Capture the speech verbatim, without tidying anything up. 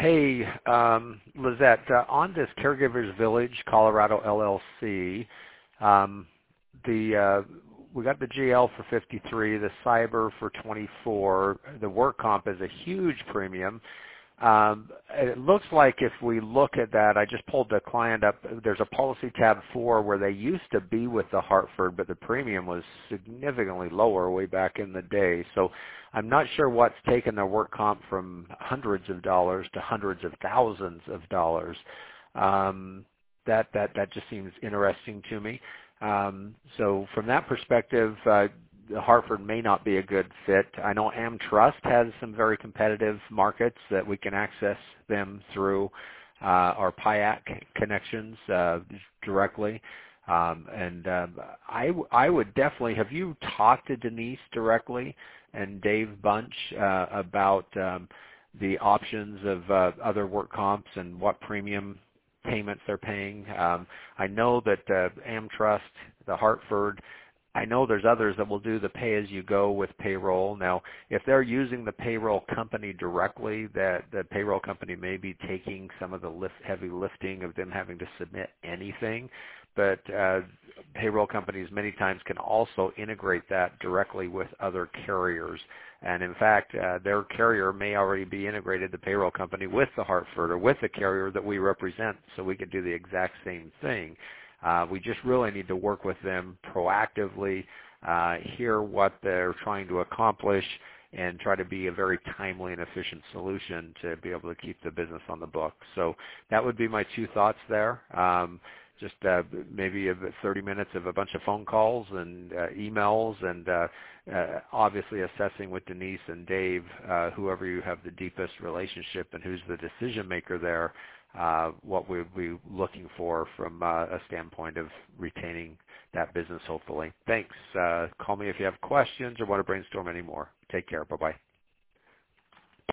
Hey, um, Lizette, uh, on this Caregivers Village, Colorado L L C, um, the uh, we got the G L for fifty-three, the cyber for twenty-four. The work comp is a huge premium. Um, it looks like if we look at that, I just pulled the client up. There's a policy tab four where they used to be with the Hartford, but the premium was significantly lower way back in the day. So I'm not sure what's taken their work comp from hundreds of dollars to hundreds of thousands of dollars. Um, that that that just seems interesting to me. Um, so from that perspective, uh, the Hartford may not be a good fit. I know AmTrust has some very competitive markets that we can access them through uh, our P I A C connections uh, directly. Um, and um, I, w- I would definitely, have you talked to Denise directly and Dave Bunch uh, about um, the options of uh, other work comps and what premium payments they're paying? Um, I know that uh, AmTrust, the Hartford, I know there's others that will do the pay-as-you-go with payroll. Now, if they're using the payroll company directly, that the payroll company may be taking some of the lift, heavy lifting of them having to submit anything. But uh, payroll companies many times can also integrate that directly with other carriers. And in fact, uh, their carrier may already be integrated, the payroll company, with the Hartford or with the carrier that we represent, so we can do the exact same thing. Uh, we just really need to work with them proactively, uh, hear what they're trying to accomplish, and try to be a very timely and efficient solution to be able to keep the business on the book. So that would be my two thoughts there. Um, just uh, maybe a thirty minutes of a bunch of phone calls and uh, emails, and uh, uh, obviously assessing with Denise and Dave, uh, whoever you have the deepest relationship and who's the decision maker there, uh, what we'll be looking for from uh, a standpoint of retaining that business, hopefully. Thanks. Uh, call me if you have questions or want to brainstorm any more. Take care. Bye-bye.